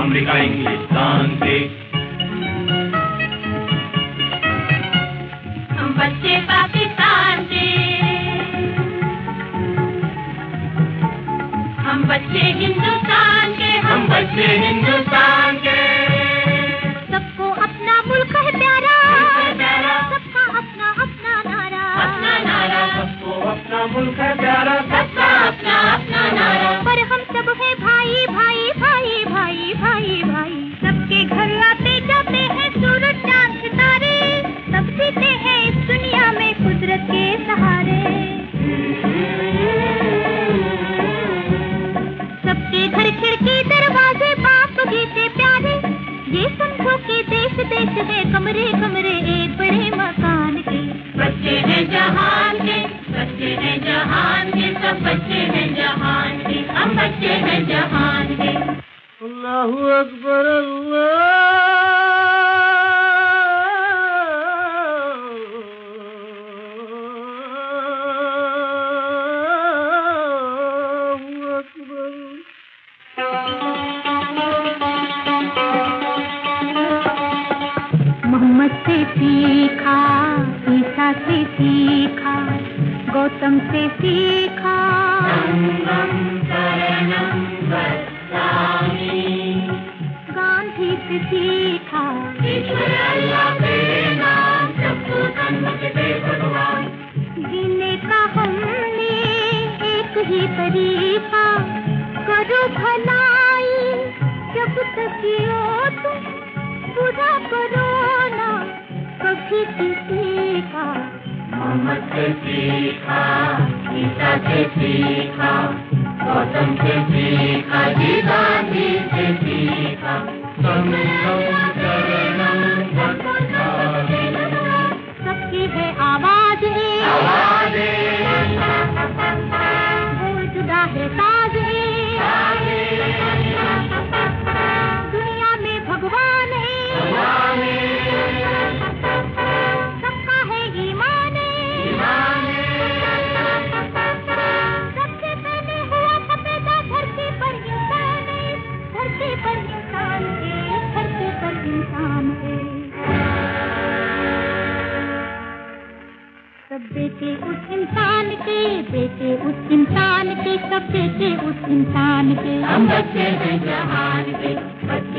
America इंग्लिस्तान से। हम बच्चे पाकिस्तान के, हम बच्चे हिंदुस्तान के, हम बच्चे हिंदुस्तान के। सबको अपना मुल्क है प्यारा, सबका अपना अपना नारा, अपना नारा। सबको अपना मुल्क है प्यारा, सबका अपना अपना नारा। पर हम सब है भाई भाई भाई भाई भाई भाई। सबके घर आते जाते हैं सूरज चांद सितारे, सब जीते हैं इस दुनिया में कुदरत के सहारे। सबके घर खिड़की दरवाजे बाप गीते प्यारे, ये समझो कि देश देश है कमरे कमरे एक बड़े मकान के। बच्चे हैं जहान के, बच्चे हैं जहान के, सब बच्चे हैं जहान के, हम बच्चे हैं जहान के। अल्लाहू अकबर अल्लाहू अकबर। मोहम्मद से सीखा, ईसा से सीखा, गौतम से सीखा, गांधी से सीखा, ईश्वर अल्लाह तेरे नाम, सबको सन्मत दे भगवान। जीने का हमने एक ही तरीका, करो भलाई जब तक जियो तुम, बुरा करो ना कभी किसी का। मोहम्मद से सीखा, ईसा से सीखा, गौतम से सीखा, जी गांधी से सीखा, सबकी है आवाज है, आवाज वो जुदा है साज है, दुनिया में भगवान है, सबका है ईमान है, सबसे पहले हुआ था पैदा धरती पर इंसान है, धरती पर इंसान है, धरती पर इंसान है। सब बेटे उस इंसान के, बेटे उस इंसान के, सब बेटे उस इंसान के। हम बच्चे हैं जहान के,